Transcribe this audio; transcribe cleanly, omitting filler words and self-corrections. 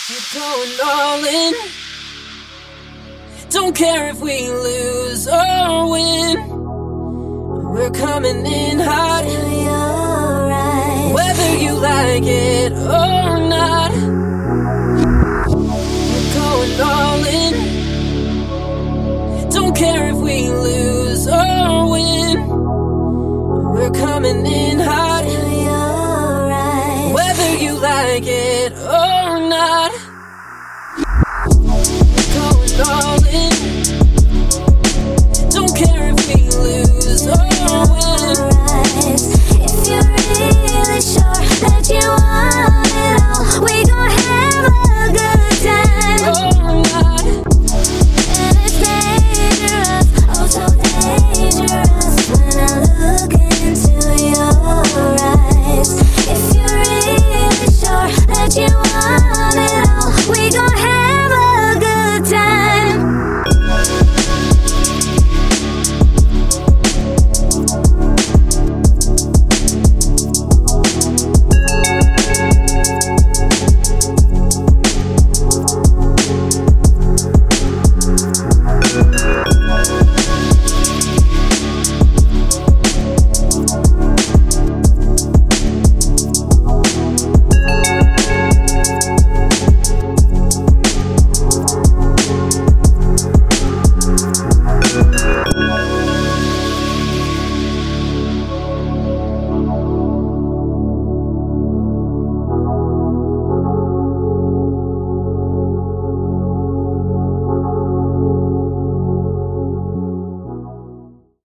We're going all in. Don't care if we lose or win. We're coming in hot. Whether you like it or not. We're going all in. Don't care if we lose or win. We're coming in hot. Whether you like it or not. We're going all in. Don't care if we lose or win.